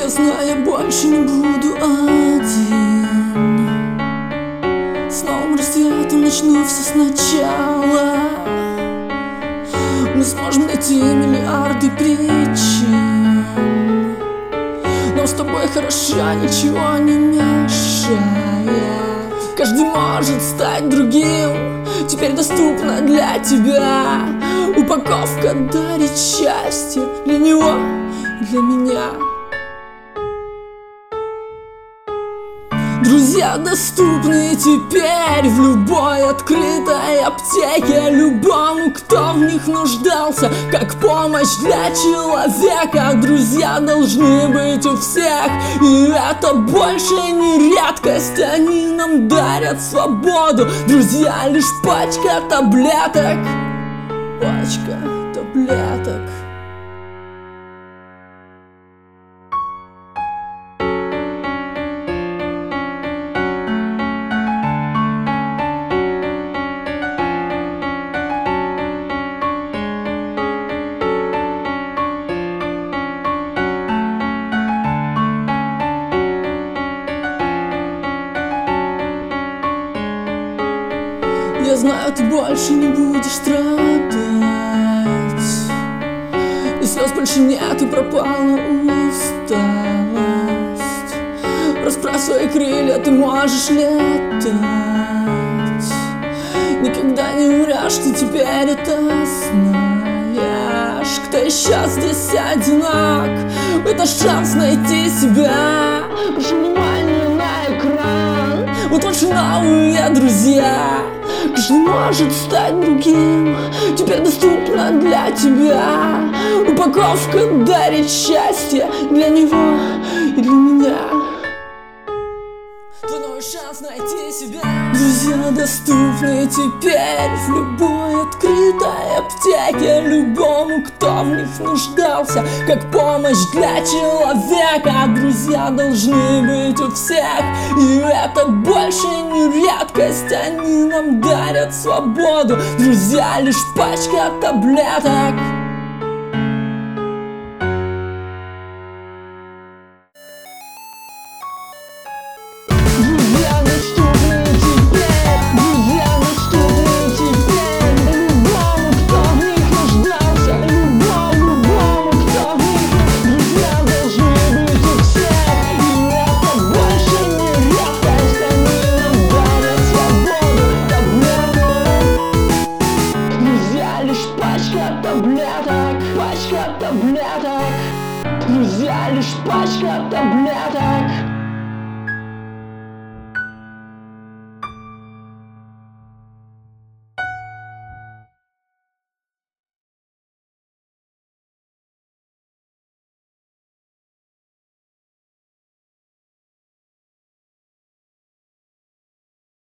Я знаю, я больше не буду один. С новым рассветом начну все сначала. Мы сможем найти миллиарды причин, но с тобой хорошо, ничего не мешает. Каждый может стать другим, теперь доступна для тебя. Упаковка дарит счастье для него и для меня. Друзья доступны теперь в любой открытой аптеке. Любому, кто в них нуждался, как помощь для человека. Друзья должны быть у всех, и это больше не редкость. Они нам дарят свободу. Друзья лишь пачка таблеток. Пачка таблеток. Я знаю, ты больше не будешь страдать, и слез больше нет, и пропала усталость. Расправь свои крылья, ты можешь летать. Никогда не умрешь, ты теперь это знаешь. Кто еще здесь одинок, это шанс найти себя. Прошу внимания на экран, вот ваши новые друзья. Каждый может стать другим, теперь доступна для тебя. Упаковка дарит счастье для него и для меня. Твой новый шанс найти себя. Друзья доступны теперь в любой открытой аптеке. Любому, кто в них нуждался, как помощь для человека. Друзья должны быть у всех, и это больше не редкость. Они нам дарят свободу. Друзья лишь пачка таблеток. Пачка таблеток, друзья, лишь пачка таблеток.